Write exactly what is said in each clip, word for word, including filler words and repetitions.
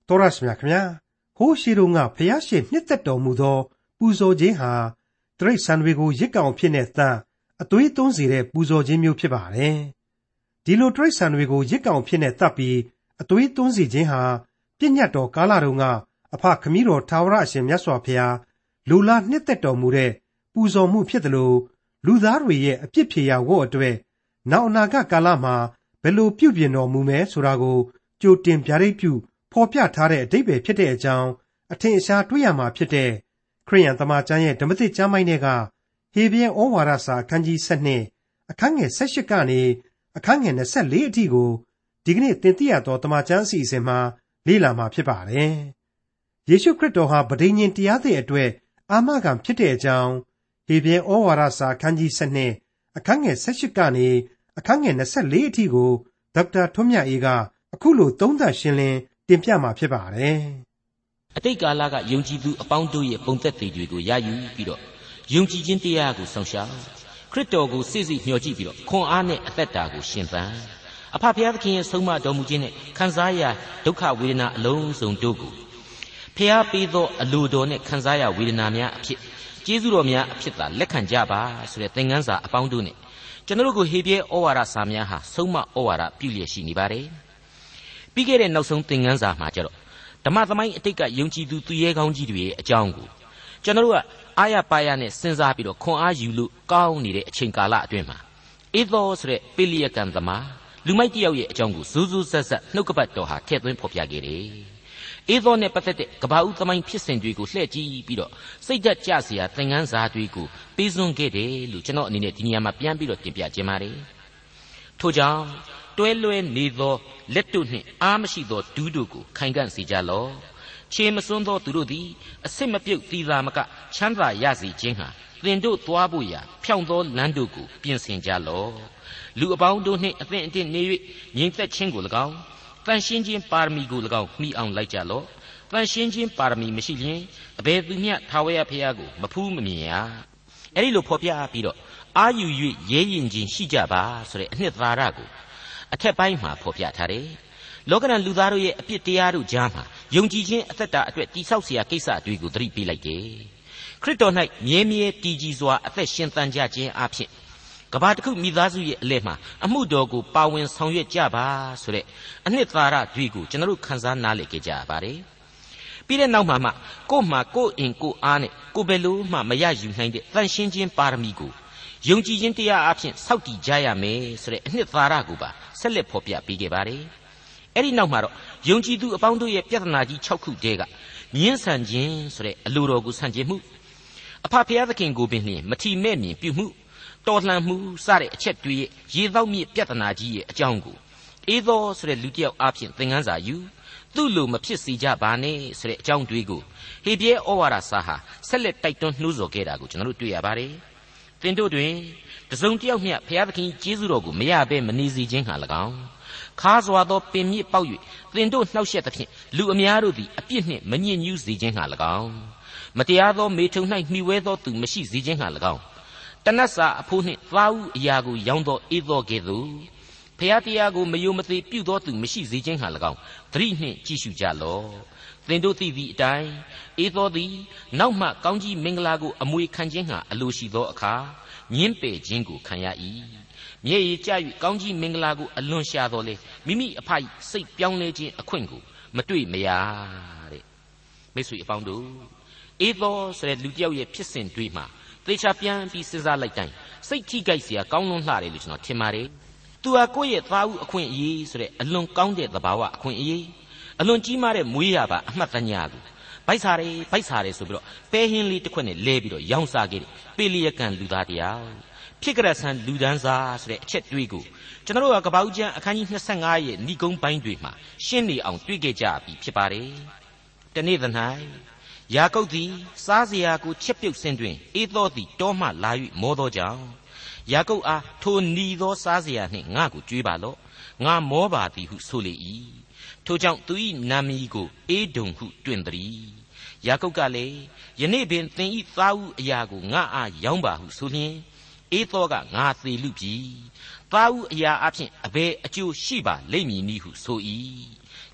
တော်ရရှိမြခင်ဗျာဟိုးရှိတုန်းကဖျားရှင်နှစ်သက်တော်မူသောပူဇော်ခြင်းဟာတရိတ်ဆန်တွေကိုရစ်ကောင်ဖြစ်တဲ့တန်အသွေးသွန်းစေတဲ့ပူဇော်ခြင်းမျိုးဖြစ်ပါတယ်ဒီလိုတရိတ်ဆန်တွေကိုရစ်ကောင်ဖြစ်တဲ့တပ်ပြီးအသွေးသွန်းစေခြင်းဟာပြည့်ညတ်တော်ကာလတုန်းကအဖခမည်းတော်ထာဝရအရှင်မြတ်စွာဘုရားလူလာနှစ်သက်တော်မူတဲ့ပူဇော်မှုဖြစ်တယ်လို့လူသားတွေရဲ့အပြစ်ဖြေရာဝတ်အတွက်နောက်အနာဂတ်ကာလမှာဘယ်လိုပြုပြင်တော်မူမယ်ဆိုတာကိုကြိုတင်ပြရိတ်ပြုဖော်ပြထားတဲ့အဓိပ္ပာယ်ဖြစ်တဲ့အကြောင်းအထင်အရှားတွေ့ရမှာဖြစ်တဲ့ခရစ်ယာန်သမ္မာကျမ်းရဲ့ဓမ္မသစ်ကျမ်းပိုင်းတွေကဟေဗြဲဩဝါဒစာအခန်းကြီး၁၂အခန်းငယ်၁၈ကနေအခန်းငယ်၂၄အထိကိုဒီကနေ့သင်သိရသောသမ္မာကျမ်းအစီအစဉ်မှာလေ့လာမှာဖြစ်ပါတယ်။ယေရှုခရစ်တော်ဟာဗဒိညင်တရားသစ်အတွက်အာမခံဖြစ်တဲ့အကြောင်းဟေဗြဲဩဝါဒစာအခန်းကြီး၁၂အခန်းငယ်၁၈ကနေအခန်းငယ်၂၄အထိကိုဒေါက်တာထွန်းမြတ်အေးကအခုလိုသုံးသပ်ရှင်းလင်းတင်ပြမှာဖြစ်ပါတယ်။အတိတ်ကာလကယုံကြည်သူအပေါင်းတို့ရဲ့ပုံသက်သေတွေကိုရယူပြီးတော့ယုံကြည်ခြင်းတရားကိုဆောင်ရှားခရစ်တော်ကိုစိတ်စိတ်မျှော်ကြည့်ပြီးတော့ခွန်အားနဲ့အသက်တာကိုရှင်သန်အဖဖျားသခင်ရဲ့ဆုံးမတော်မူခြင်းနဲ့ခံစားရဒုက္ခဝေဒနာအလုံးစုံတို့ကိုဖျားပေးသောအလိုတော်နဲ့ခံစားရဝေဒနာများအဖြစ်ကျေးဇူးတော်များအဖြစ်သာလက်ခံကြပါဆိုတဲ့သင်ခန်းစာအပေါင်းတို့နဲ့ကျွန်တော်တို့ကိုဟေဗြဲဩဝါဒစာများဟာဆုံးမဩဝါဒပြုလျက်ရှိနေပါတယ်။ပြီးခဲ့တဲ့နောက်ဆုံးသင်ခန်းစာမှာကျတော့ဓမ္မသမိုင်းအတိတ်ကယုံကြည်သူသူရဲကောင်းကြီးတွေရဲ့အကြောင်းကိုကျွန်တော်တို့ကအာရပါရနဲ့စဉ်းစားပြီးတော့ခွန်အားယူလို့ကောင်းနေတဲ့အချိန်ကာလအတွင်းမှာအေသောဆိုတဲ့ပေလိယကံသမားလူမိုက်တယောက်ရဲ့အကြောင်းကိုဇူးဇူးဆက်ဆက်နှုတ်ကပတ်တော်ဟာထည့်သွင်းဖော်ပြခဲ့တယ်။အေသောနဲ့ပတ်သက်တဲ့ကပ္ဘာဦးသမိုင်းဖြစ်စဉ်တွေကိုလှည့်ကြည့်ပြီးတော့စိတ်ဓာတ်ကျစရာသင်ခန်းစာတွေကိုပေးစွန့်ခဲ့တယ်လို့ကျွန်တော်အနေနဲ့ဒီနေရာမှာပြန်ပြီးတော့တင်ပြခြင်းပါတယ်။ထို့ကြောင့်တွဲလွဲနေသောလက်တို့နှင့်အားမရှိသောဒူးတို့ကိုခိုင်ခံ့စေကြလော့ခြေမစွန်းသောသူတို့သည်အစစ်မပြုတ်သီသာမကချမ်းသာရစေခြင်းဟာသင်တို့သွားဖို့ရာဖြောင့်သောလမ်းတို့ကိုပြင်ဆင်ကြလော့လူအပေါင်းတို့နှင့်အသင့်အတင့်နေ၍ငြိမ်သက်ခြင်းကို၎င်းတန်ရှင်းခြင်းပါရမီကို၎င်းမှီအောင်လိုက်ကြလော့တန်ရှင်းခြင်းပါရမီမရှိလျင်အဘယ်သူမျှထာဝရဘုရားကိုမဖူးမမြင်ရအဲ့ဒီလိုဖော်ပြပြီးတော့အာယူ၍ရဲရင်ခြင်းရှိကြပါဆိုတဲ့အနှစ်သာရကိုအထက်ပိုင်းမှာဖော်ပြထားတယ်။လောကရန်လူသားတို့ရဲ့အပြစ်တရားတို့ကြားမှာယုံကြည်ခြင်းအသက်တာအတွက်တိဆောက်เสียကိစ္စတွေကိုသတိပေးလိုက်တယ်။ခရစ်တော်၌မြဲမြဲတည်ကြည်စွာအသက်ရှင်သန်ကြခြင်းအဖြစ်ကမ္ဘာတစ်ခုမိသားစုရဲ့အလဲမှာအမှုတော်ကိုပါဝင်ဆောင်ရွက်ကြပါဆိုတဲ့အနှစ်သာရတွေကိုကျွန်တော်တို့ခန်းစားနားလည်ကြကြပါတယ်။ပြီးတဲ့နောက်မှာမှကို့မှာကို့အင်ကို့အားနဲ့ကိုယ်ဘယ်လိုမှမရယူနိုင်တဲ့တန်ရှင်းခြင်းပါရမီကိုယုံကြည်ခြင်းတရားအဖြစ်စောင့်တည်ကြရမယ်ဆိုတဲ့အနှစ်သာရကိုပါဆက်လက်ဖော်ပြပေးခဲ့ပါတယ်။အဲ့ဒီနောက်မှာတော့ယုံကြည်သူအပေါင်းတို့ရဲ့ပြဿနာကြီး၆ခုတည်းကမြင်းဆန်ခြင်းဆိုတဲ့အလိုတော်ကိုဆန့်ကျင်မှုအဖဖျားသခင်ကိုပင်လျှင်မထီမဲ့မြင်ပြုမှုတော်လှန်မှုစတဲ့အချက်တွေရဲ့ရေသောမြစ်ပြဿနာကြီးရဲ့အကြောင်းကိုအေသောဆိုတဲ့လူတစ်ယောက်အဖြစ်သင်ခန်းစာယူသူ့လိုမဖြစ်စေကြပါနဲ့ဆိုတဲ့အကြောင်းတွေကိုဟေဗြဲဩဝါဒစာဟာဆက်လက်တိုက်တွန်းနှိုးဆော်ခဲ့တာကိုကျွန်တော်တို့တွေ့ရပါတယ်။သင်တို့တွင်တစုံတစ်ယောက်မျှဘုရားသခင်ကျေးဇူးတော်ကိုမရဘဲမနေစေခြင်းဟာ၎င်းခါစွာသောပင်မြစ်ပေါက်၍သင်တို့နှောက်ယှက်သဖြင့်လူအများတို့သည်အပြစ်နှင့်မညစ်ညူးစေခြင်းဟာ၎င်းမတရားသောမေထုံ၌မှီဝဲသောသူမရှိစေခြင်းဟာ၎င်းတနတ်စာအဖိုးနှင့်သားဥအရာကိုရောင်းသောအေသောကဲ့သို့ဘုရားတရားကိုမယိုမသေးပြုသောသူမရှိစေခြင်းဟာ၎င်းသတိနှင့်ကြည့်ရှုကြလော့သင်တို့သိသည့်အတိုင်းအေသောသည်နောက်မှကောင်းကြီးမင်္ဂလာကိုအမွေခံခြင်းဟာအလိုရှိသောအခါညင်းပယ်ခြင်းကိုခံရ၏မျက်ရည်ကျ၍ကောင်းကြီးမင်္ဂလာကိုအလွန်ရှာတော်လေမိမိအဖိုက်စိတ်ပြောင်းလဲခြင်းအခွင့်ကိုမတွေ့မရတဲ့မိတ်ဆွေအပေါင်းတို့အေသောဆိုတဲ့လူတစ်ယောက်ရဲ့ဖြစ်စဉ်တွေမှာသေချာပြန်ပြီးစဉ်းစားလိုက်တိုင်းစိတ်ထိကြိုက်စရာကောင်းလွန်းလှတယ်လို့ကျွန်တော်ထင်ပါတယ်သူဟာကိုယ့်ရဲ့သားဦးအခွင့်အရေးဆိုတဲ့အလွန်ကောင်းတဲ့သဘာဝအခွင့်အရေးအလွန်ကြီးမားတဲ့မွေးရပါအမှတ်တညာကိုဗိုက်စားတယ်ဗိုက်စားတယ်ဆိုပြီးတော့ပဲဟင်းလေးတစ်ခွက်နဲ့လဲပြီးတော့ရောင်းစားခဲ့တယ်ပေလိယကံလူသားတရားဖြစ်ကြရဆန်လူဒန်းစားဆိုတဲ့အချက်တွေးကိုကျွန်တော်တို့ကကပ္ဘာဦးကျမ်းအခန်းကြီး၂၅ရဲ့ဏိဂုံးပိုင်းတွေမှာရှင်းနေအောင်တွေ့ခဲ့ကြပြီဖြစ်ပါတယ်။တနေ့သ၌ယာကုပ်သည်စားစရာကိုချက်ပြုတ်စင်တွင်အေသောသည်တောမှလာ၍မောသောကြောင့်ယာကုပ်အားထိုနီသောစားစရာနှင့်ငါ့ကိုကြွေးပါလော့ငါမောပါသည်ဟုဆိုလေ၏ထိုကြောင့်သူ၏နာမည်ကိုအေဒုံဟုတွင်သည်ယာကုပ်ကလည်းယနေ့ပင်သင်၏သားဦးအရာကိုငါအားရောင်းပါဟုဆိုလျင်အေသောကငါသေလူပြီသားဦးအရာအဖြစ်အဘယ်အကျိုးရှိပါလိမ့်မည်နည်းဟုဆို၏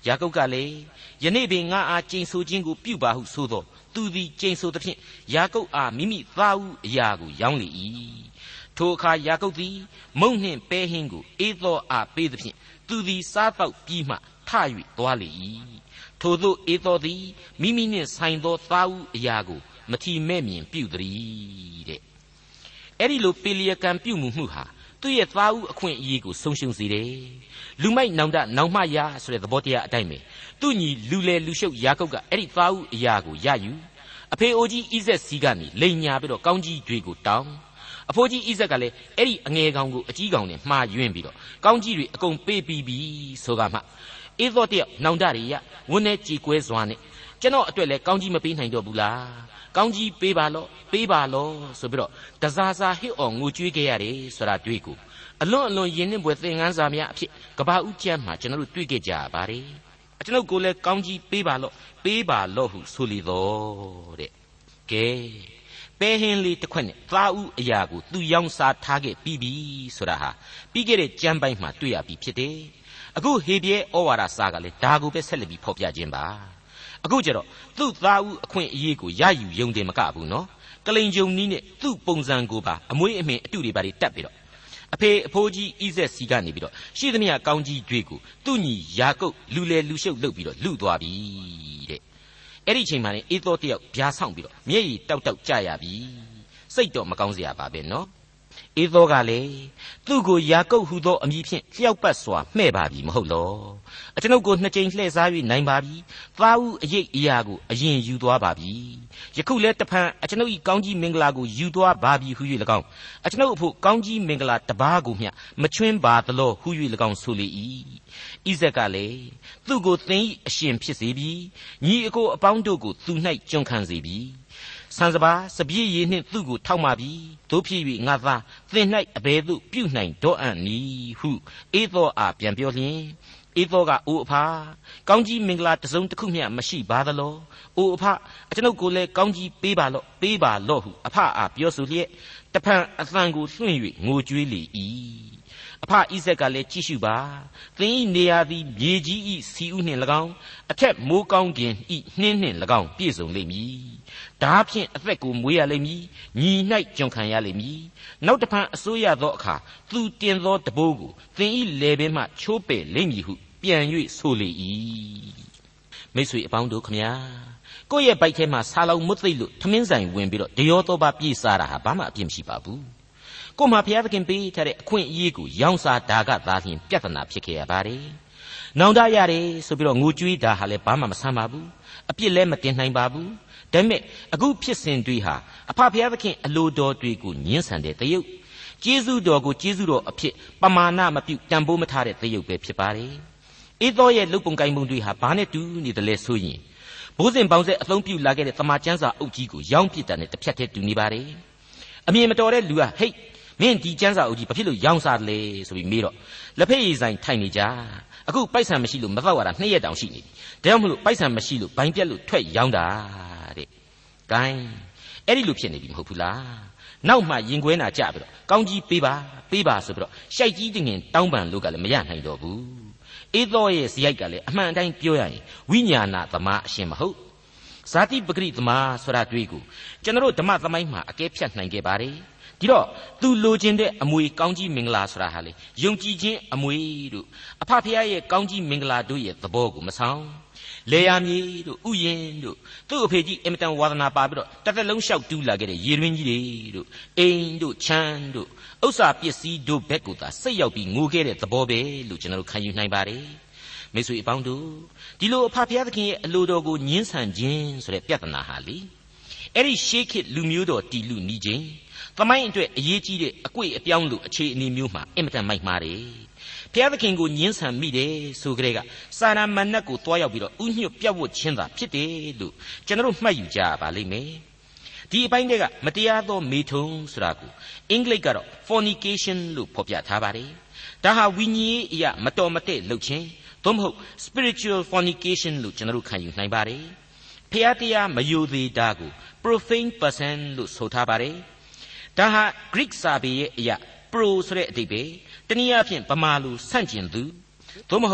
ယာကုပ်ကလည်းယနေ့ပင်ငါအားကျိန်ဆိုခြင်းကိုပြုပါဟုဆိုသောသူသည်ကျိန်ဆိုသဖြင့်ယာကုပ်အားမိမိသားဦးအရာကိုရောင်းလေ၏ထိုအခါယာကုပ်သည်မုန့်နှင့်ပဲဟင်းကိုဧသောအားပေးသဖြင့်သူသည်စားတော့ပြီးမှထ၍သွားလေ၏ထိုသို့ဧသောသည်မိမိနှင့်ဆိုင်သောသားဦးအရာကိုမထီမဲ့မြင်ပြုသည်တဲ့အဲ့ဒီလိုပေလျကံပြုမှုမှုဟာသူ့ရဲ့သားဦးအခွင့်အရေးကိုဆုံးရှုံးစေတယ်လူမိုက်နောင်တနောင်မရဆိုတဲ့သဘောတရားအတိုင်းပဲသူ့ညီလူလေလူရှုပ်ယာကုပ်ကအဲ့ဒီသားဦးအရာကိုရယူအဖေအိုကြီးဣဇက်စီကနေလိန်ညာပြီးတော့ကောင်းကြီးတွေကိုတောင်းအဖိုးကြီးဣဇက်ကလည်းအဲ့ဒီအငယ်ကောင်ကိုအကြီးကောင်နဲ့မှားယွင်းပြီးတော့ကောင်းကြီးတွေအကုန်ပေးပြီးပြီဆိုကမှဧသောတယောက်နောင်တတွေရဝန်းနဲ့ကြေကွဲစွာနဲ့ကျွန်တော်အတွက်လည်းကောင်းကြီးမပေးနိုင်တော့ဘူးလားကောင်းကြီးပေးပါလော့ပေးပါလော့ဆိုပြီးတော့တစားစားဟစ်အောင်ငိုကြွေးခဲ့ရတယ်ဆိုတာတွေ့ကိုအလွန်အလွန်ယဉ်နှင်းပွဲသင်ခန်းစာများအဖြစ်ကဘာဦးကျမ်းမှာကျွန်တော်တို့တွေ့ခဲ့ကြပါတယ်ကျွန်ုပ်ကိုလည်းကောင်းကြီးပေးပါလော့ပေးပါလော့ဟုဆိုလေတော့တဲ့ကဲပဲဟင်းလေးတစ်ခွက်နဲ့သားဦးအရာကိုသူရောင်းစားထားခဲ့ပြီးပြီဆိုတာဟာပြီးခဲ့တဲ့ကျမ်းပိုင်းမှာတွေ့ရပြီဖြစ်တယ်အခုဟေဘရဲဩဝါဒစာကလည်းဒါကိုပဲဆက်လက်ပြီးဖော်ပြခြင်းပါအခုကျတော့သူ့သားဦးအခွင့်အရေးကိုရယူယုံတယ်မကဘူးနော်ကလိန်ဂျုံနီးနဲ့သူ့ပုံစံကိုပါအမွေးအမင်အတုတွေပါတွေတက်ပြီးတော့အဖေအဖိုးကြီးဣဇက်စီကနေပြီးတော့ရှိသမျှကောင်းကြီးတွေကိုသူ့ညီယာကုပ်လူလေလူရှုပ်လုပ်ပြီးတော့လူသွားပြီတဲ့အဲ့ဒီချိန်မှာလည်းဧသောတယောက်ဗျာဆောင်ပြီးတော့မျက်ရည်တောက်တောက်ကြရပြီစိတ်တော့မကောင်းစရာပါပဲနော်ဧသောကလည်းသူ့ကိုယာကုပ်ဟူသောအမည်ဖြင့်လျှောက်ပတ်စွာမှဲ့ပါပြီမဟုတ်လောအကျွန်ုပ်ကိုနှစ်ကြိမ်လှည့်စား၍နိုင်ပါပြီသားဦးအရေးအရာကိုအရင်ယူသွားပါပြီယခုလဲတဖန်အကျွန်ုပ်၏ကောင်းကြီးမင်္ဂလာကိုယူသွားပါပြီဟု၍၎င်းအကျွန်ုပ်အဖို့ကောင်းကြီးမင်္ဂလာတပါးကိုမျှမချွင်းပါသလောဟု၍၎င်းဆိုလေ၏ဣဇက်ကလည်းသူ့ကိုသင်၏အရှင်ဖြစ်စေပြီညီအကိုအပေါင်းတို့ကိုသူ၌ကျွန်ခံစေပြီဆန်စပါစပြည့်ရည်နှင့်သူ့ကိုထောက်မှပြီတို့ဖြစ်၍ငါသားသင်၌အဘယ်သို့ပြုနိုင်တော့အံ့နည်းဟုဧသောအားပြန်ပြောလျင်ဧသောကအိုအဖာကောင်းကြီးမင်္ဂလာတစ်စုံတစ်ခုမျှမရှိပါသလောအိုအဖအကျွန်ုပ်ကိုလည်းကောင်းကြီးပေးပါလော့ပေးပါလော့ဟုအဖအားပြောဆိုလျက်တဖန်အသံကိုလွှင့်၍ငိုကြွေးလေ၏အဖဣဇက်ကလည်းကြည့်ရှုပါသင်၏နေရာသည်မြေကြီး၏စီဥနှင့်၎င်းအထက်မိုးကောင်းကင်၏နှင်းနှင့်၎င်းပြည့်စုံလိမ့်မည်ဒါဖြင့်အသက်ကိုမွေးရလိမ့်မည်ညီ၌ကျွန်ခံရလိမ့်မည်နောက်တဖန်အစိုးရသောအခါသူတင်သောတဘိုးကိုသင်၏လယ်ပင်မှချိုးပယ်လိမ့်မည်ဟုပြန်၍ဆိုလေ၏မိတ်ဆွေအပေါင်းတို့ခမညာကိုယ့်ရဲ့ဘိုက်ထဲမှာဆာလောင်မွတ်သိပ်လို့ထမင်းဆိုင်ဝင်ပြီးတော့တရောသောပါပြေးစားတာဟာဘာမှအပြစ်မရှိပါဘူးကိုမှဘုရားသခင်ပေးထားတဲ့အခွင့်အရေးကိုရောင်းစားတာကသာလျှင်ပြဿနာဖြစ်ခဲ့ရပါတယ်နောင်တရတယ်ဆိုပြီးတော့ငိုကြွေးတာဟာလည်းဘာမှမဆန်းပါဘူးအပြစ်လည်းမတင်နိုင်ပါဘူးဒါပေမဲ့အခုဖြစ်စဉ်တွေဟာအဖဘုရားသခင်အလိုတော်တွေကိုညှင်းဆန်တဲ့တယုတ်ကျေးဇူးတော်ကိုကျေးဇူးတော်အဖြစ်ပမာဏမပြုတန်ဖိုးမထားတဲ့တယုတ်ပဲဖြစ်ပါတယ်ဧသောရဲ့လုတ်ပုံကိုင်းပုံတွေဟာဘာနဲ့တူနေတယ်လဲဆိုရင်ဘိုးစဉ်ပေါင်းဆက်အသုံးပြုလာခဲ့တဲ့တမန်ကျမ်းစာအုပ်ကြီးကိုရောင်းပစ်တာနဲ့တစ်ဖြတ်တည်းတူနေပါတယ်အမြင်မတော်တဲ့လူကဟိတ်မင်းဒီကျမ်းစာအုပ်ကြီးဘာဖြစ်လို့ရောင်းစားလဲဆိုပြီးမေးတော့လက်ဖက်ရည်ဆိုင်ထိုင်နေကြအခုပိုက်ဆံမရှိလို့မတော့ရတာနှစ်ရက်တောင်ရှိနေပြီဒါကြောင့်မလို့ပိုက်ဆံမရှိလို့ဘိုင်းပြက်လို့ထွက်ရောင်းတာတဲ့ဂိုင်းအဲ့ဒီလိုဖြစ်နေပြီမဟုတ်ဘူးလားနောက်မှရင်ခွဲနာကြပြီးတော့ကောင်းကြီးပေးပါပေးပါဆိုပြီးတော့ရှိုက်ကြီးတငင်တောင်းပန်လို့ကလည်းမရနိုင်တော့ဘူးဧသောရဲ့ဇယိုက်ကလည်းအမှန်အတိုင်းပြောရရင်ဝိညာဏသမားအရှင်မဟုတ်ဇာတိပဂရိသမားဆိုတာတွေ့ကိုကျွန်တော်ဓမ္မသမိုင်းမှာအကဲဖြတ်နိုင်ခဲ့ပါတယ်ဒီတော့သူလိုချင်တဲ့အမွေကောင်းကြီးမင်္ဂလာဆိုတာဟာလေယုံကြည်ခြင်းအမွေတို့အဖဖခင်ရဲ့ကောင်းကြီးမင်္ဂလာတို့ရဲ့သဘောကိုမဆောင်လေယာမြေတို့ဥယျင်တို့သူ့အဖေကြီးအင်မတန်ဝါသနာပါပြီးတော့တစ်သက်လုံးလျှောက်တူးလာခဲ့တဲ့ရေတွင်းကြီးတွေတို့အိမ်တို့ချမ်းတို့ဥစ္စာပစ္စည်းတို့ဘက်ကိုသာစိတ်ရောက်ပြီးငိုခဲ့တဲ့သဘောပဲလို့ကျွန်တော်တို့ခံယူနိုင်ပါတယ်မိတ်ဆွေအပေါင်းတို့ဒီလိုအဖဖခင်ရဲ့အလိုတော်ကိုညှင်းဆန်ခြင်းဆိုတဲ့ပြဿနာဟာလေအဲ့ဒီရှေးခေတ်လူမျိုးတော်တီလူနီးခြင်းသမိုင်းအတွက်အရေးကြီးတဲ့အကွေ့အပြောင်းလို့အခြေအနေမျိုးမှာအင်မတန်မိုက်မားတယ်ဘုရားသခင်ကိုညှင်းဆန်မိတယ်ဆိုကြတဲ့ကစာရမဏတ်ကိုတွားရောက်ပြီးတော့ဥညွတ်ပြတ်ဝတ်ခြင်းသာဖြစ်တယ်လို့ကျွန်တော်တို့မှတ်ယူကြပါလိမ့်မယ်ဒီအပိုင်းတွေကမတရားသောမေထုံဆိုတာကိုအင်္ဂလိပ်ကတော့ fornication လို့ဖော်ပြထားပါတယ်ဒါဟာဝိညာဉ်ရေးအရာမတော်မတည့်လုပ်ခြင်းသို့မဟုတ် spiritual fornication လို့ကျွန်တော်တို့ခံယူနိုင်ပါတယ်ဖျားတရားမယိုသေးတာကို profane person လို့ဆိုထားပါတယ်ဒါဟာ Greek စာပေရဲ့အရာ pro ဆိုတဲ့အဓိပ္ပာယ်တနည်းအားဖြင့်ဗမာလိုဆန့်ကျင်သူသို့မဟုတ်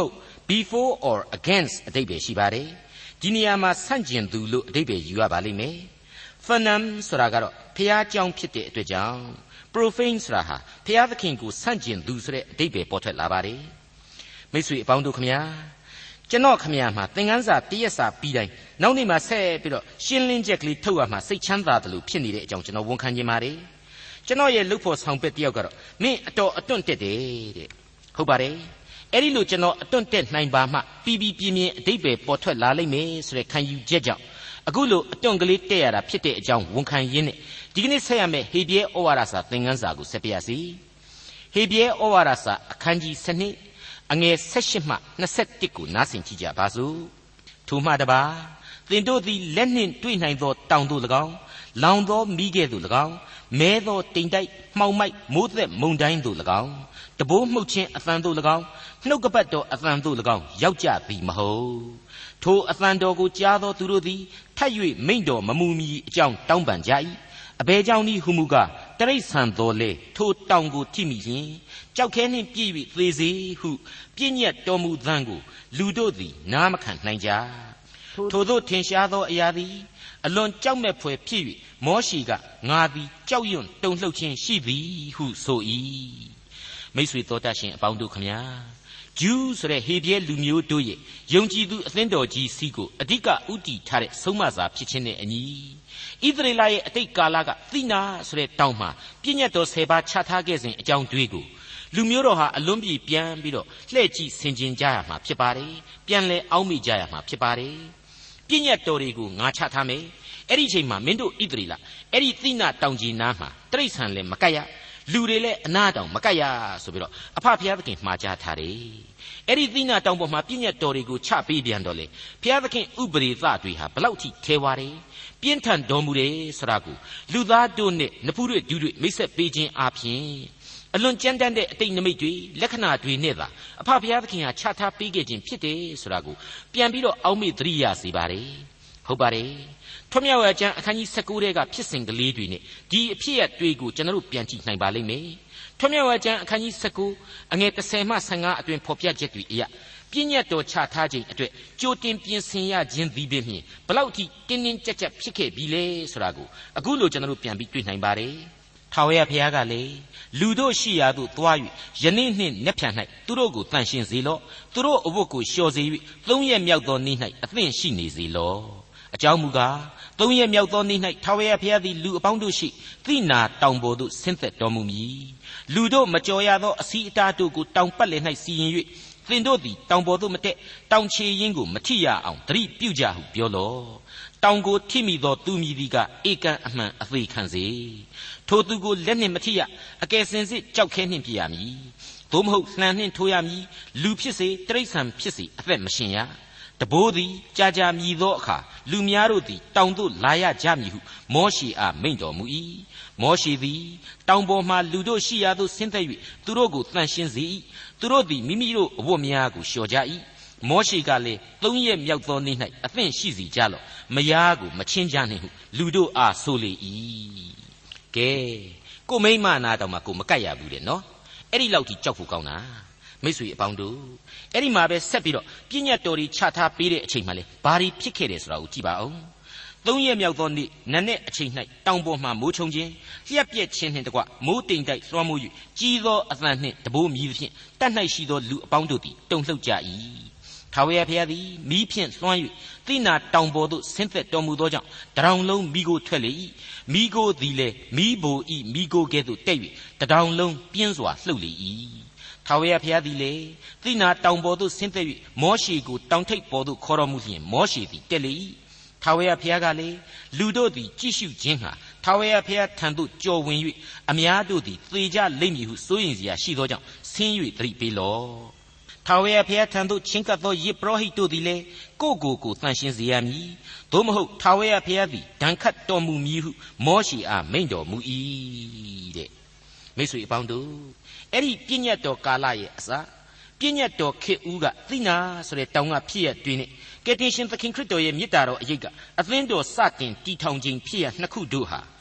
before or against အဓိပ္ပာယ်ရှိပါတယ်ဒီနေရာမှာဆန့်ကျင်သူလို့အဓိပ္ပာယ်ယူရပါလိမ့်မယ် Phanem ဆိုတာကတော့ဖျားเจ้าဖြစ်တဲ့အတွက်ကြောင့် profane ဆိုတာဟာဖျားသခင်ကိုဆန့်ကျင်သူဆိုတဲ့အဓိပ္ပာယ်ပေါ်ထွက်လာပါတယ်မိတ်ဆွေအပေါင်းတို့ခမညာကျွန်တော်ခမညာမှာသင်ခန်းစာတရက်စာပြီးတိုင်းနောက်နေ့မှာဆက်ပြီးတော့ရှင်းလင်းချက်ကလေးထုတ်ရမှာစိတ်ချမ်းသာတယ်လို့ဖြစ်နေတဲ့အကြောင်းကျွန်တော်ဝန်ခံခြင်းပါတယ်ကျွန်တော်ရဲ့လုပ်ဖို့ဆောင်ပက်တယောက်ကတော့မင်းအတော်အတွန့်တက်တယ်တဲ့ဟုတ်ပါတယ်အဲ့ဒီလိုကျွန်တော်အတွန့်တက်နိုင်ပါမှပြီးပြီးပြင်းပြင်းအဓိပ္ပာယ်ပေါ်ထွက်လာလိမ့်မယ်ဆိုတဲ့ခံယူချက်ကြောင့်အခုလိုအတွန့်ကလေးတက်ရတာဖြစ်တဲ့အကြောင်းဝန်ခံရင်းနဲ့ဒီကနေ့ဆက်ရမယ့်ဟေဘရဲဩဝါဒစာသင်ခန်းစာကိုဆက်ပြရစီဟေဘရဲဩဝါဒစာအခန်းကြီးစနစ်အငယ်၁၈မှ၂၁ကိုနားဆင်ကြည့်ကြပါစို့ထိုမှတပါသင်တို့သည်လက်နှင့်တွေ့နိုင်သောတောင်တို့၎င်းလောင်သောမိကဲ့သို့၎င်းမဲသောတိမ်တိုက်မှောင်မိုက်မိုးသက်မုန်တိုင်းသို့၎င်းတဘိုးမှုတ်ခြင်းအသံသို့၎င်းနှုတ်ကပတ်တော်အသံသို့၎င်းရောက်ကြသည်မဟုတ်ထိုအသံတော်ကိုကြားသောသူတို့သည်ထပ်၍မိန့်တော်မမူမီအကြောင်းတောင်းပန်ကြ၏အဘယ်ကြောင့်နည်းဟုမူကားတရိษံတော်လေထိုတောင်ကိုထိမိရင်ကြောက်ခဲနှင့်ပြည့်၍သေစေဟုပြည့်ညက်တော်မူသံကိုလူတို့သည်နားမခံနိုင်ကြထိုသို့ထင်ရှားသောအရာသည်အလွန်ကြောက်မဲ့ဖွယ်ဖြစ်၍မောရှိကငါသည်ကြောက်ရွံ့တုန်လှုပ်ခြင်းရှိသည်ဟုဆို၏မိတ်ဆွေတော်တတ်ရှင်အပေါင်းတို့ခမညာဂျူးဆိုတဲ့ဟေဘရဲလူမျိုးတို့ရဲ့ယုံကြည်သူအသင်းတော်ကြီးစီကိုအဓိကဥတီထားတဲ့ဆုံးမစာဖြစ်ခြင်းနဲ့အညီဣသရေလရဲ့အတိတ်ကာလကသိနာဆိုတဲ့တောင်မှာပြည့်ညတ်တော်ဆယ်ပါးချထားခဲ့စဉ်အကြောင်းတွေကိုလူမျိုးတော်ဟာအလွန်ပြေပြန်ပြီးတော့လှည့်ကြည့်ဆင်ခြင်ကြရမှာဖြစ်ပါတယ်ပြန်လဲအောက်မိကြရမှာဖြစ်ပါတယ်ပြည့်ညတ်တော်တွေကိုငါချထားမယ်အဲ့ဒီအချိန်မှာမင်းတို့ဣသရေလအဲ့ဒီသိနာတောင်ကြီးနားမှာတိရစ္ဆာန်လည်းမကတ်ရလူတွေလည်းအနာတောင်မကတ်ရဆိုပြီးတော့အဖဖျားသခင်မှာကြားထားတယ်အဲ့ဒီသိနာတောင်ပေါ်မှာပြည့်ညတ်တော်တွေကိုချပေးပြန်တော့လေဖျားသခင်ဥပရိသတွေဟာဘလောက်ထိထဲဝါတယ်ပြင်းထန်တော်မူတယ်ဆိုတာကိုလူသားတို့နဲ့နဖူးတွေဒူးတွေမိတ်ဆက်ပေးခြင်းအပြင်အလွန်ကြမ်းတမ်းတဲ့အတိတ်နမိတ်တွေလက္ခဏာတွေနဲ့သာအဖဖျားသခင်ဟာချထားပေးခဲ့ခြင်းဖြစ်တယ်ဆိုတာကိုပြန်ပြီးတော့အောက်မေ့သတိရစေပါတယ်ဟုတ်ပါတယ်ထွမြောက်ရကျမ်းအခန်းကြီး၁၉ထဲကဖြစ်စဉ်ကလေးတွေနဲ့ဒီအဖြစ်အပျက်တွေကိုကျွန်တော်တို့ပြန်ကြည့်နိုင်ပါလိမ့်မယ်ထွမြောက်ရကျမ်းအခန်းကြီး၁၉အငယ်၁၀မှ၁၅အတွင်ဖော်ပြချက်တွေအရပြည့်ညတ်တော်ချထားခြင်းအတွက်ကြိုတင်ပြင်ဆင်ရခြင်းသည်ပင်ဘလောက်ထိတင်းတင်းကြပ်ကြပ်ဖြစ်ခဲ့ပြီလဲဆိုတာကိုအခုလိုကျွန်တော်တို့ပြန်ပြီးတွေ့နိုင်ပါတယ်ထာဝရဘုရားကလည်းလူတို့ရှိရာသို့သွား၍ယနေ့နှင့်နက်ဖြန်၌သူတို့ကိုတန်ရှင်းစေလော့သူတို့အဝတ်ကိုလျှော်စေ၍သုံးရက်မြောက်သောနေ့၌အသင့်ရှိနေစေလော့အကြောင်းမူကားသုံးရက်မြောက်သောနေ့၌ထာဝရဘုရားသည်လူအပေါင်းတို့ရှိသိနာတောင်ပေါ်သို့ဆင်းသက်တော်မူမည်လူတို့မကြော်ရသောအစီအတားတို့ကိုတောင်ပတ်လည်၌စီရင်၍သင်တို့သည်တောင်ပေါ်သို့မတက်တောင်ခြေရင်းကိုမထိရအောင်သတိပြုကြဟုပြောလော့တောင်ကိုထိမိသောသူမည်သည်ကဧကန်အမှန်အသေးခံစေထိုသူကိုလက်နှင့်မထိရအကယ်စင်စစ်ကြောက်ခဲနှင့်ပြရမည်သို့မဟုတ်လှန်နှင့်ထိုးရမည်လူဖြစ်စေတိရစ္ဆာန်ဖြစ်စေအသက်မရှင်ရတဘိုးသည်ကြာကြာမြည်သောအခါလူများတို့သည်တောင်သို့လာရကြမည်ဟုမောရှေအားမိန့်တော်မူ၏မောရှေသည်တောင်ပေါ်မှလူတို့ရှိရာသို့ဆင်းသက်၍သူတို့ကိုတန်ရှင်းစေ၏သူတို့သည်မိမိတို့အဝတ်များကိုလျှော်ကြ၏မောရှေကလည်းသုံးရက်မြောက်သောနေ့၌အသင့်ရှိစီကြလော့မယားကိုမချင်းကြနှင့်ဟုလူတို့အားဆိုလေ၏ကဲကိုမိမ့်မနာတောင်မှကိုမကတ်ရဘူးတဲ့နော်အဲ့ဒီလောက်ထိကြောက်ဖို့ကောင်းတာမိတ်ဆွေအပေါင်းတို့အဲ့ဒီမှာပဲဆက်ပြီးတော့ပြည့်ညတ်တော်တွေချထားပေးတဲ့အချိန်မှလေဘာတွေဖြစ်ခဲ့တယ်ဆိုတာကိုကြည့်ပါဦးသုံးရက်မြောက်သောနေ့နက်နဲ့အချိန်၌တောင်ပေါ်မှမိုးချုံခြင်းလျှက်ပြက်ခြင်းနှင့်တကွမိုးတိမ်တိုက်လွှမ်းမိုး၍ကြီးသောအသံနှင့်တဘိုးမြည်သဖြင့်တတ်၌ရှိသောလူအပေါင်းတို့သည်တုန်လှုပ်ကြ၏ထာဝရဘုရားသည်မီးဖြင့်လွှမ်း၍သိနာတောင်ပေါ်သို့ဆင်းသက်တော်မူသောကြောင့်တရောင်လုံးမိကိုထွက်လေ၏မိကိုသည်လည်းမိဘိုဤမိကိုကဲ့သို့တက်၍တရောင်လုံးပြင်းစွာလှုပ်လေ၏ထာဝရဘုရားသည်လေသိနာတောင်ပေါ်သို့ဆင်းသက်၍မောရှေကိုတောင်ထိပ်ပေါ်သို့ခေါ်တော်မူလျှင်မောရှေသည်တက်လေ၏ထာဝရဘုရားကလည်းလူတို့သည်ကြည့်ရှုခြင်းဟာထာဝရဘုရားထံသို့ကြော်ဝင်၍အများတို့သည်သေကြလိမ့်မည်ဟုစိုးရိမ်စရာရှိသောကြောင့်ဆင်း၍သတိပေးလော့ထာဝရဘုရားထံသို့ချင်းကပ်သောယေပရောဟိတ်တို့သည်လည်းကိုကိုကိုတန်ရှင်းစေရမည်သို့မဟုတ်ထာဝရဘုရားသည်ဒဏ်ခတ်တော်မူမည်ဟုမောရှေအားမိန့်တော်မူ၏တဲ့မိတ်ဆွေအပေါင်းတို့အဲ့ဒီပြည့်ညတ်တော်ကာလရဲ့အစပြည့်ညတ်တော်ခေဦးကသိနာဆိုတဲ့တောင်ကဖြစ်ရတွင်နဲ့ကယ်တင်ရှင်သခင်ခရစ်တော်ရဲ့မြစ်တာတော်အရေးကအသင်းတော်စတင်တည်ထောင်ခြင်းဖြစ်ရနှစ်ခုတို့ဟာ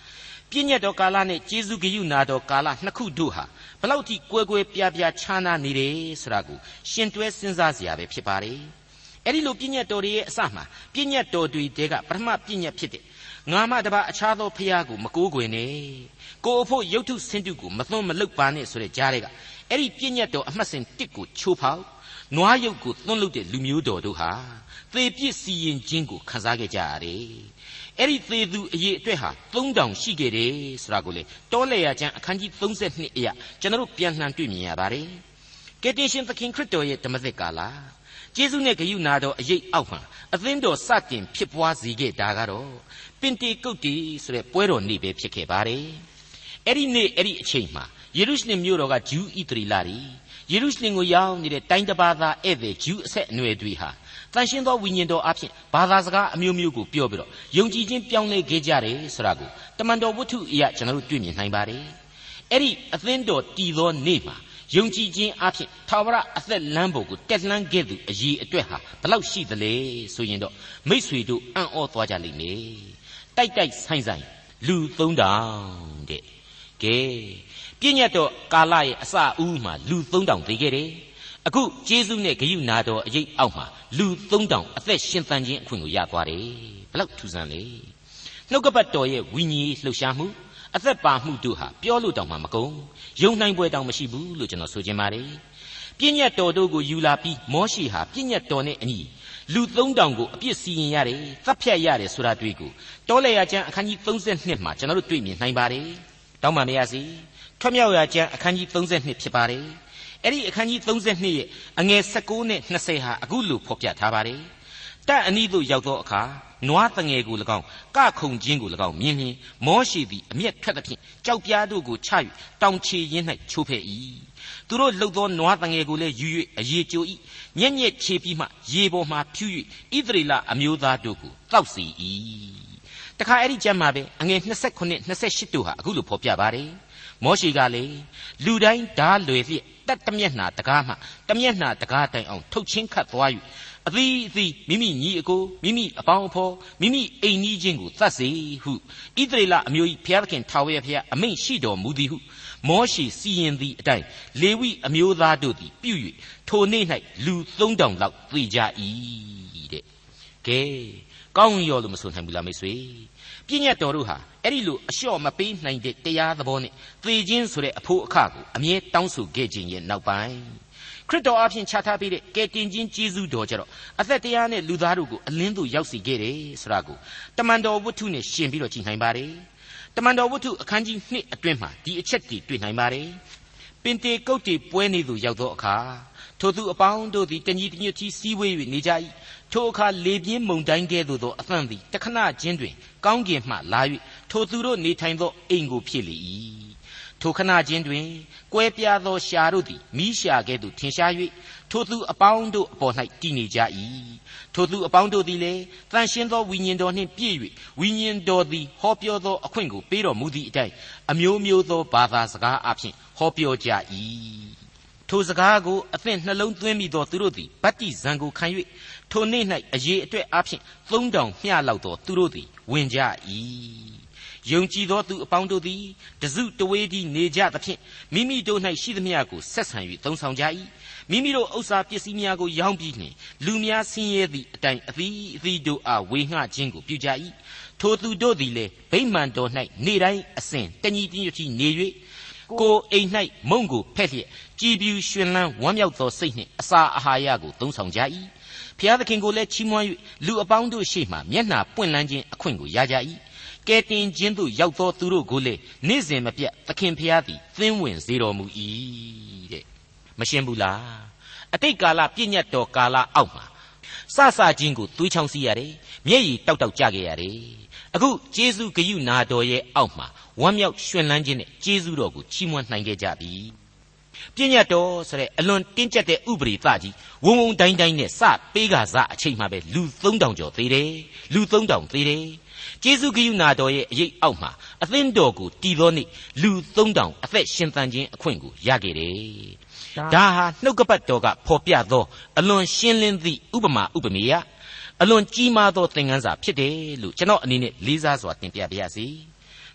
ပြည့်ညတ်တော်ကာလနဲ့ကျေးဇူးဂရုနာတော်ကာလနှစ်ခုတို့ဟာဘလောက်ထိကွဲကွဲပြားပြားခြားနားနေတယ်ဆိုတာကိုရှင်တွဲစဉ်းစားစရာပဲဖြစ်ပါတယ်အဲ့ဒီလိုပြည့်ညတ်တော်တွေရဲ့အစမှာပြည့်ညတ်တော်တွေတဲကပထမပြည့်ညတ်ဖြစ်တဲ့ငါမှတပါအခြားသောဖရာကိုမကိုးကွယ်နဲ့ကိုအဖို့ရုပ်ထုဆင်းတုကိုမသွန်းမလုတ်ပါနဲ့ဆိုတဲ့ကြားတွေကအဲ့ဒီပြည့်ညတ်တော်အမှတ်စဉ်တစ်ကိုချိုးဖောက်နွားရုပ်ကိုသွန်းလုတ်တဲ့လူမျိုးတော်တို့ဟာသေပြစ်စီရင်ခြင်းကိုခံစားခဲ့ကြရတယ်အဲ့ဒီသေသူအရေးအတွက်ဟာသုံးထောင်ရှိခဲ့တယ်ဆိုတာကိုလေတောလေယာကျမ်းအခန်းကြီးသုံး၂အရာကျွန်တော်တို့ပြန်လှန်တွေ့မြင်ရပါတယ်ကယ်တင်ရှင်သခင်ခရစ်တော်ရဲ့ဓမ္မသစ်ကာလကျေးဇူးနဲ့ဂရုဏာတော်အရေးအောက်မှာအသင်းတော်စတင်ဖြစ်ပွားစေခဲ့တာကတော့ပင်တေကုတ်တီဆိုတဲ့ပွဲတော်နေ့ပဲဖြစ်ခဲ့ပါတယ်အဲ့ဒီနေ့အဲ့ဒီအချိန်မှာယေရုရှလင်မြို့တော်ကဂျူးဣသရေလတွေယေရုရှလင်ကိုရောက်နေတဲ့တိုင်းတစ်ပါးသားဧည့်သည်ဂျူးအဆက်အနွယ်တွေဟာတန်ရှင်းသောဝိညာဉ်တော်အဖြစ်ဘာသာစကားအမျိုးမျိုးကိုပြောပြီးတော့ယုံကြည်ခြင်းပြောင်းလဲခဲ့ကြတယ်ဆိုတာကိုတမန်တော်ဝတ္ထုအရာကျွန်တော်တို့တွေ့မြင်နိုင်ပါတယ်အဲ့ဒီအသင်းတော်တည်သောနေ့မှာယုံကြည်ခြင်းအဖြစ်သာဝရအသက်လမ်းပေါ်ကိုတက်လှမ်းခဲ့သူအရေးအတွက်ဟာဘယ်လောက်ရှိသလဲဆိုရင်တော့မိတ်ဆွေတို့အံ့ဩသွားကြလိမ့်မယ်တိုက်တိုက်ဆိုင်ဆိုင်လူသုံးထောင်တဲ့ကဲပြည့်ညတ်တော်ကာလရဲ့အစအဦးမှာလူသုံးထောင်သိခဲ့တယ်အခုကျေးဇူးနဲ့ဂရုဏာတော်အရေးအောက်မှာလူသုံးထောင်အသက်ရှင်သန်ခြင်းအခွင့်ကိုရသွားတယ်ဘယ်လောက်ထူးဆန်းလဲနှုတ်ကပတ်တော်ရဲ့ဝိညာဉ်လှုပ်ရှားမှုအသက်ပါမှုတို့ဟာပြောလို့တောင်မှမကုန်ယုံနိုင်ပွဲတောင်မရှိဘူးလို့ကျွန်တော်ဆိုချင်ပါတယ်ပြည့်ညတ်တော်တို့ကိုယူလာပြီးမောရှိဟာပြည့်ညတ်တော်နဲ့အညီလူသုံးထောင်ကိုအပြစ်စီရင်ရတယ်သတ်ဖြတ်ရတယ်ဆိုတာတွေ့ကိုတောလေယာကျမ်းအခန်းကြီးသုံး၂မှာကျွန်တော်တို့တွေ့မြင်နိုင်ပါတယ်တောင်းပါမရစေထွတ်မြောက်ရာကျမ်းအခန်းကြီးသုံး၂ဖြစ်ပါတယ်အဲ့ဒီအခန်းကြီးသုံး၂ရဲ့အငယ်၁၉နဲ့၂၀ဟာအခုလိုဖော်ပြထားပါတယ်တပ်အနီးသို့ရောက်သောအခါနွားတငယ်ကို၎င်းကခုန်ခြင်းကို၎င်းမြင်မြင်မောရှိသည်အမျက်ထွက်သဖြင့်ကြောက်ပြားတို့ကိုချ၍တောင်ချေရင်း၌ချိုးဖဲ့၏သူတို့လှုပ်သောနွားတငယ်ကိုလည်းယူ၍အရေကြို၏ညက်ညက်ချေပြီးမှရေပေါ်မှဖြူ၍ဣသရေလအမျိုးသားတို့ကိုတောက်စီ၏တခါအဲ့ဒီကျမ်းမှာပဲအငယ်၂၉ ၂၈တို့ဟာအခုလိုဖော်ပြပါတယ်မောရှိကလေလူတိုင်းဓာလွယ်လျက်တက်တမျက်နှာတကားမှတမျက်နှာတကားတိုင်အောင်ထုတ်ချင်းခတ်သွား၍အသီးအသီးမိမိညီအကိုမိမိအပေါင်းအဖော်မိမိအိမ်နီးချင်းကိုသတ်စေဟုဣသရေလအမျိုး၏ဘုရားသခင်ထာဝရဘုရားအမိန့်ရှိတော်မူသည်ဟုမောရှိစီရင်သည့်အတိုင်းလေဝိအမျိုးသားတို့သည်ပြု၍ထိုနေ့၌လူသုံးထောင်လောက်သေကြ၏တဲ့ကဲကောင်းရောလို့မဆိုနိုင်ဘူးလားမိတ်ဆွေပြည့်ညတ်တော်တို့ဟာအဲ့ဒီလိုအလျှော့မပေးနိုင်တဲ့တရားသဘောနဲ့သေခြင်းဆိုတဲ့အဖို့အခကိုအမြဲတောင်းဆိုခဲ့ခြင်းရဲ့နောက်ပိုင်းခရစ်တော်အဖင်ချထားပေးတဲ့ကယ်တင်ခြင်းကျေးဇူးတော်ကြတော့အသက်တရားနဲ့လူသားတို့ကိုအလင်းသို့ရောက်စေခဲ့တယ်ဆိုတာကိုတမန်တော်ဝတ္ထုနဲ့ရှင်ပြီးတော့ကြည်နိုင်ပါတယ်တမန်တော်ဝတ္ထုအခန်းကြီး၂အတွင်းမှာဒီအချက်တွေတွေ့နိုင်ပါတယ်ပင်တေကုတ်တေပွဲနေသို့ရောက်သောအခါထိုသူအပေါင်းတို့သည်တညီတညွတ်ကြီးစည်းဝေး၍နေကြ၏ထိုအခါလေပြင်းမုန်တိုင်းကဲ့သို့သောအသံသည်တခဏချင်းတွင်ကောင်းကင်မှလာ၍ထိုသူတို့နေထိုင်သောအိမ်ကိုဖြစ်လေ၏ထိုခဏချင်းတွင်ကွဲပြားသောရှာတို့သည်မိရှာကဲ့သို့ထင်ရှား၍ထိုသူအပေါင်းတို့အပေါ်၌တည်နေကြ၏ထိုသူအပေါင်းတို့သည်လည်းတန်ရှင်းသောဝိညာဉ်တော်နှင့်ပြည့်၍ဝိညာဉ်တော်သည်ဟောပြောသောအခွင့်ကိုပေးတော်မူသည့်အတိုင်းအမျိုးမျိုးသောဘာသာစကားအဖြစ်ဟောပြောကြ၏ထိုစကားကိုအသင်နှလုံးသွင်းမိသောသူတို့သည်ဗတ္တိဇံကိုခံ၍ထိုနေ့၌အရေးအတွက်အဖြစ်သုံးထောင်မျှလောက်သောသူတို့သည်ဝင်ကြ၏ယုံကြည်သောသူအပေါင်းတို့သည်တစုတဝေးသည်နေကြသဖြင့်မိမိတို့၌ရှိသမျှကိုဆက်ဆံ၍သုံးဆောင်ကြ၏မိမိတို့ဥစ္စာပစ္စည်းများကိုရောင်းပြီးနှင့်လူများဆင်းရဲသည့်အတိုင်းအသီးအသီးတို့အားဝေငှခြင်းကိုပြုကြ၏ထိုသူတို့သည်လည်းဗိမာန်တော်၌နေ့တိုင်းအစဉ်တညီတညွတ်၏နေ၍ကိုအိမ်၌မုံကိုဖက်လျက်ကြည်ပြူရွှင်လန်းဝမ်းမြောက်သောစိတ်နှင့်အစာအာဟာရကိုသုံးဆောင်ကြ၏ဖျားသခင်ကိုလည်းချီးမွမ်း၍လူအပေါင်းတို့ရှေ့မှမျက်နှာပွင့်လန်းခြင်းအခွင့်ကိုရကြ၏ကဲတင်ခြင်းသို့ရောက်သောသူတို့ကိုလည်းနေ့စဉ်မပြတ်သခင်ဖျားသည်သင်းဝင်စေတော်မူ၏တဲ့မရှင်းဘူးလားအတိတ်ကာလပြည့်ညတ်တော်ကာလအောက်မှာစစချင်းကိုသွေးချောင်းစီးရတယ်မျက်ရည်တောက်တောက်ကျခဲ့ရတယ်အခုကျေးဇူးဂရုနာတော်ရဲ့အောက်မှာဝမ်းမြောက်ရွှင်လန်းခြင်းနဲ့ကျေးဇူးတော်ကိုချီးမွမ်းနိုင်ခဲ့ကြပြီပြည့်ညတ်တော်ဆိုတဲ့အလွန်တင်းကျပ်တဲ့ဥပရိသကြီးဝုံဝုံတိုင်းတိုင်းနဲ့စပေးကစားအချိန်မှပဲလူသုံးထောင်ကျော်သေးတယ်လူသုံးထောင်သေးတယ်ကျေးဇူးဂရုဏာတော်ရဲ့အရေးအောက်မှာအသင်းတော်ကိုတည်သောနေ့လူသုံးထောင်အသက်ရှင်သန်ခြင်းအခွင့်ကိုရခဲ့တယ်ဒါဟာနှုတ်ကပတ်တော်ကဖော်ပြသောအလွန်ရှင်းလင်းသည့်ဥပမာဥပမေယအလွန်ကြီးမားသောသင်ခန်းစာဖြစ်တယ်လို့ကျွန်တော်အနေနဲ့လေးစားစွာတင်ပြပါရစေ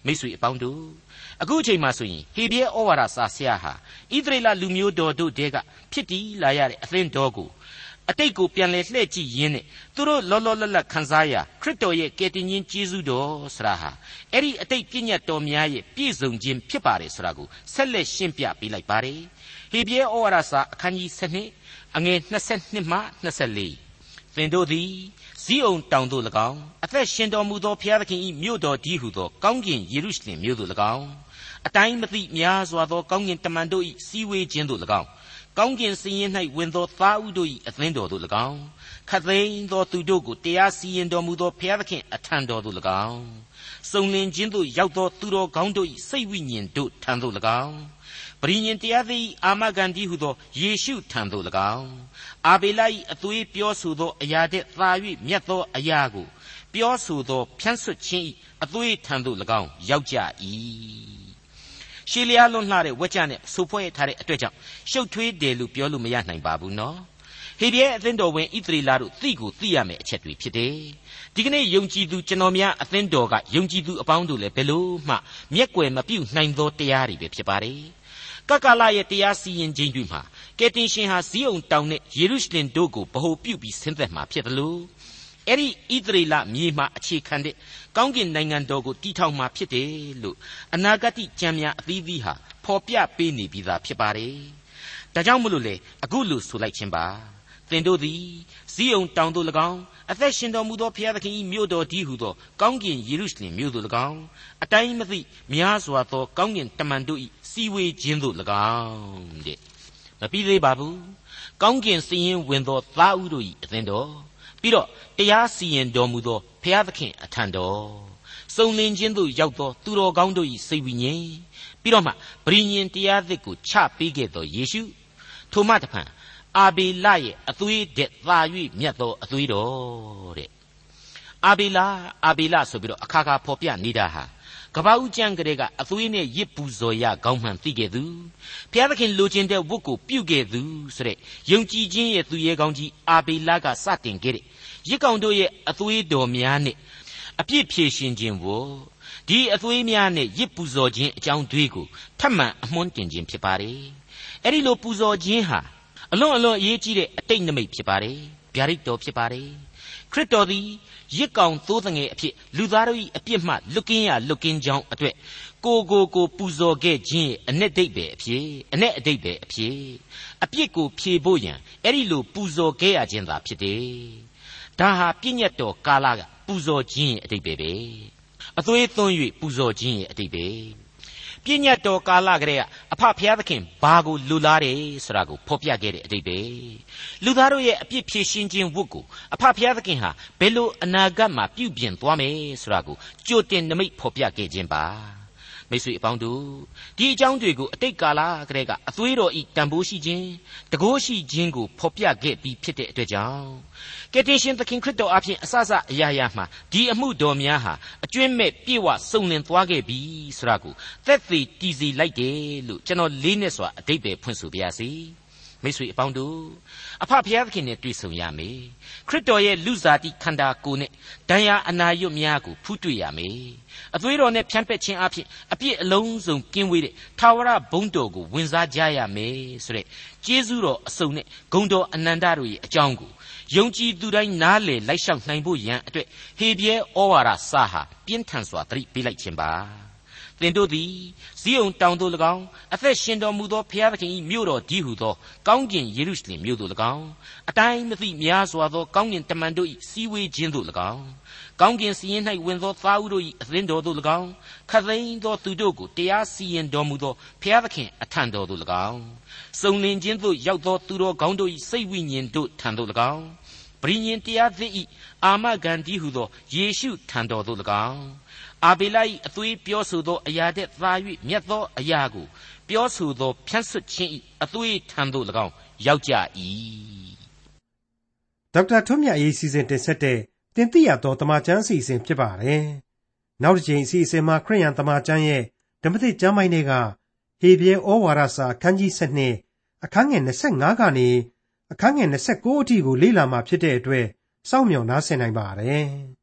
မိတ်ဆွေအပေါင်းတို့အခုအချိန်မှဆိုရင်ဟေဘရဲဩဝါဒစာဆရာဟာဣသရေလလူမျိုးတော်တို့တဲကဖြစ်တည်လာရတဲ့အသင်းတော်ကိုအတိတ်ကိုပြန်လဲလှည့်ကြည့်ရင်းနဲ့သူတို့လောလောလတ်လတ်ခံစားရခရစ်တော်ရဲ့ကယ်တင်ခြင်းကျေးဇူးတော်ဆရာဟာအဲ့ဒီအတိတ်ပြည့်ညတ်တော်များရဲ့ပြည့်စုံခြင်းဖြစ်ပါတယ်ဆိုတာကိုဆက်လက်ရှင်းပြပေးလိုက်ပါတယ်ဟေဘရဲဩဝါဒစာအခန်းကြီး十二အငယ်၂၂မှ၂၄သင်တို့သည်ဇိအုန်တောင်သို့၎င်းအသက်ရှင်တော်မူသောဘုရားသခင်၏မြို့တော်ဒီဟုသောကောင်းကင်ယေရုရှလင်မြို့သို့၎င်းအတိုင်းမသိများစွာသောကောင်းကင်တမန်တို့၏စီဝေးခြင်းသို့၎င်းကောင်းကင်စည်ရင်၌ဝင်သောသားဥတို့၏အသင်းတော်သို့၎င်းခတ်သိမ်းသောသူတို့ကိုတရားစီရင်တော်မူသောဘုရားသခင်အထံတော်သို့၎င်းစုံလင်ခြင်းသို့ရောက်သောသူတော်ကောင်းတို့၏စိတ်ဝိညာဉ်တို့ထံသို့၎င်းပရိညင်တရားသည်အာမဂန်ဒီဟုသောယေရှုထံသို့၎င်းအာဘေလ၏အသွေးပြောဆိုသောအရာတဲ့သာ၍မြတ်သောအရာကိုပြောဆိုသောဖြန့်ဆွတ်ခြင်း၏အသွေးထံသို့၎င်းရောက်ကြ၏ရှေးလျားလွန်လှတဲ့ဝက်ကြနဲ့ဆူဖွဲ့ထားတဲ့အတွက်ကြောင့်ရှုပ်ထွေးတယ်လို့ပြောလို့မရနိုင်ပါဘူးနော်ဟေဘရဲအသင်းတော်ဝင်ဣသရေလတို့သိကိုသိရမယ့်အချက်တွေဖြစ်တယ်ဒီကနေ့ယုံကြည်သူကျွန်တော်များအသင်းတော်ကယုံကြည်သူအပေါင်းတို့လည်းဘယ်လို့မှမျက်ကွယ်မပြုတ်နိုင်သောတရားတွေပဲဖြစ်ပါတယ်ကကလရဲ့တရားစီရင်ခြင်းတွေမှာကယ်တင်ရှင်ဟာဇိအုန်တောင်နဲ့ယေရုရှလင်တို့ကိုဗဟိုပြုပြီးဆင်းသက်မှာဖြစ်တယ်လို့အဲ့ဒီဣသရေလမြေမှာအခြေခံတဲ့ကောင်းကင်နိုင်ငံတော်ကိုတည်ထောင်မှာဖြစ်တယ်လို့အနာဂတ်ကျမ်းများအသီးသီးဟာဖော်ပြပေးနေပြီးသားဖြစ်ပါတယ်။ဒါကြောင့်မလို့လေအခုလို့ဆိုလိုက်ခြင်းပါသင်တို့သည်ဇိအုန်တောင်သို့၎င်းအသက်ရှင်တော်မူသောဘုရားသခင်၏မြို့တော်ဒီဟုသောကောင်းကင်ယေရုရှလင်မြို့သို့၎င်းအတိုင်းမသိများစွာသောကောင်းကင်တမန်တို့၏စီဝေးခြင်းသို့၎င်းတဲ့မပြီးသေးပါဘူးကောင်းကင်စည်ရင်ဝင်သောသားဥတို့၏အသင်းတော်ပြီးတော့တရားစီရင်တော်မူသောဘုရားသခင်အထံတော်စုံလင်ခြင်းသို့ရောက်သောသူတော်ကောင်းတို့၏စိတ်ဝိညာဉ်ပြီးတော့မှပရိညင်တရားသစ်ကိုချပေးခဲ့သောယေရှုထိုမှတဖန်အာဘေလရဲ့အသွေးတဲ့သာ၍မြတ်သောအသွေးတော်တဲ့အာဘေလအာဘေလဆိုပြီးတော့အခါခါဖော်ပြနေတာဟာကပ္ပဦးကျမ်းကလေးကအသွေးနဲ့ရစ်ပူဇော်ရကောင်းမှန်သိခဲ့သူဘုရားသခင်လိုချင်တဲ့ဝတ်ကိုပြုခဲ့သူဆိုတဲ့ယုံကြည်ခြင်းရဲ့သူရဲကောင်းကြီးအာဘေလကစတင်ခဲ့တဲ့ရစ်ကောင်တို့ရဲ့အသွေးတော်များနဲ့အပြစ်ဖြေရှင်ခြင်းကိုဒီအသွေးများနဲ့ရစ်ပူဇော်ခြင်းအကြောင်းတွေကိုထပ်မံအမွှန်းတင်ခြင်းဖြစ်ပါတယ်အဲ့ဒီလိုပူဇော်ခြင်းဟာအလွန်အလွန်အရေးကြီးတဲ့အတိတ်နမိတ်ဖြစ်ပါတယ်ဗျာဒိတ်တော်ဖြစ်ပါတယ်ခရစ်တော်သည်ရစ်ကောင်သိုးငယ်အဖြစ်လူသားတို့၏အပြစ်မှလွတ်ကင်းရလွတ်ကင်းကြောင်းအတွက်ကိုကိုကိုပူဇော်ခဲ့ခြင်းရဲ့အ내ဒိတ်ပဲအဖြစ်အ내အတိတ်ပဲအဖြစ်အပြစ်ကိုဖြေဖို့ရန်အဲ့ဒီလိုပူဇော်ခဲ့ရခြင်းသာဖြစ်တယ်ဒါဟာပြည့်ညတ်တော်ကာလကပူဇော်ခြင်းရဲ့အတိတ်ပဲပဲအသွေးသွန်း၍ပူဇော်ခြင်းရဲ့အတိတ်ပဲပြည့်ညတ်တော်ကာလကလေးကအဖဖျားသခင်ဘာကိုလူလားတယ်ဆိုတာကိုဖော်ပြခဲ့တဲ့အတိတ်ပဲလူသားတို့ရဲ့အပြစ်ဖြေရှင်းခြင်းဝတ်ကိုအဖဖျားသခင်ဟာဘယ်လိုအနာဂတ်မှာပြုပြင်သွားမယ်ဆိုတာကိုကြိုတင်နမိတ်ဖော်ပြခဲ့ခြင်းပါမိတ်ဆွေအပေါင်းတို့ဒီအကြောင်းတွေကိုအတိတ်ကာလကလေးကအသွေးတော်ဤတန်ဖိုးရှိခြင်းတကိုးရှိခြင်းကိုဖော်ပြခဲ့ပြီးဖြစ်တဲ့အတွက်ကြောင့်ကယ်တင်ရှင်သခင်ခရစ်တော်အဖင်အစစအရာရာမှာဒီအမှုတော်များဟာအကျွင့်မဲ့ပြေဝစုံလင်သွားခဲ့ပြီဆိုတာကိုသက်သေတည်စီလိုက်တယ်လို့ကျွန်တော်လေးနဲ့စွာအတိတ်ပဲဖွင့်ဆိုပါရစေမိတ်ဆွေအပေါင်းတို့အဖဖျားသခင်နဲ့တွေ့ဆုံရမယ်ခရစ်တော်ရဲ့လူစားတိခန္ဓာကိုယ်နဲ့ဒဏ်ရာအနာရွတ်များကိုဖူးတွေ့ရမယ်အသွေးတော်နဲ့ဖြန့်ပက်ခြင်းအဖြစ်အပြစ်အလုံးစုံကင်းဝေးတဲ့ထာဝရဘုန်းတော်ကိုဝင်စားကြရမယ်ဆိုတဲ့ကျေးဇူးတော်အစုံနဲ့ဂုဏ်တော်အနန္တတို့ရဲ့အကြောင်းကိုယုံကြည်သူတိုင်းနားလေလိုက်လျှောက်နိုင်ဖို့ရန်အတွက်ဟေဘရဲဩဝါဒစာဟာပြင်းထန်စွာသတိပေးလိုက်ခြင်းပါသင်တို့သည်ဇိအုန်တောင်သို့၎င်းအသက်ရှင်တော်မူသောဘုရားသခင်၏မြို့တော်ဒီဟုသောကောင်းကင်ယေရုရှလင်မြို့သို့၎င်းအတိုင်းမသိများစွာသောကောင်းကင်တမန်တို့၏စီဝေးခြင်းသို့၎င်းကောင်းကင်စီရင်၌ဝင်သောသားဥတို့၏အသင်းတော်သို့၎င်းခတ်သိမ်းသောသူတို့ကိုတရားစီရင်တော်မူသောဘုရားသခင်အထံတော်သို့၎င်းစုံလင်ခြင်းသို့ရောက်သောသူတော်ကောင်းတို့၏စိတ်ဝိညာဉ်တို့ထံသို့၎င်းပရိညင်တရားသစ်၏အာမဂန်ဒီဟုသောယေရှုထံတော်သို့၎င်းအာဘေလ၏အသွေးပြောဆိုသောအရာတဲ့သာ၍မြတ်သောအရာကိုပြောဆိုသောဖြန့်ဆွတ်ခြင်း၏အသွေးထံသို့၎င်းရောက်ကြ၏ဒေါက်တာထွန်းမြတ်ရေးစီစဉ်တင်ဆက်တဲ့တင်ပြတော်တမချန်းစီစဉ်ဖြစ်ပါတယ်နောက်တစ်ချိန်အစီအစဉ်မှာခရိယန်တမချန်းရဲ့ဓမ္မသစ်ကျမ်းပိုင်းတွေကဟေဘရဲဩဝါဒစာအခန်းကြီး၁၂အခန်းငယ်၂၅ကနေအခန်းငယ်၂၉အထိကိုလေ့လာမှာဖြစ်တဲ့အတွက်စောင့်မျှော်နားဆင်နိုင်ပါတယ်။